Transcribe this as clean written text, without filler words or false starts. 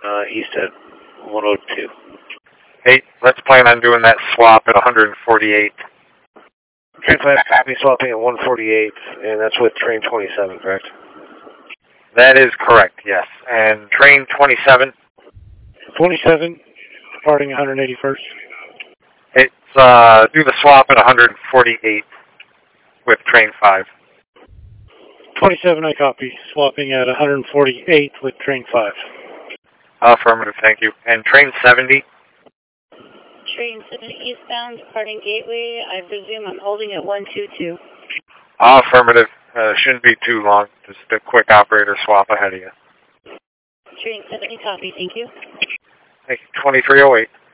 east at 102. Hey, let's plan on doing that swap at 148. Train 5 copy, swapping at 148, and that's with train 27, correct? That is correct, yes. And train 27? 27, departing 181st. It's, do the swap at 148 with train 5. 27, I copy, swapping at 148 with train 5. Affirmative, thank you. And train 70? Train 70 eastbound, departing Gateway. I presume I'm holding at 122. Affirmative. Shouldn't be too long. Just a quick operator swap ahead of you. Train 70 copy, thank you. Thank you. 2308.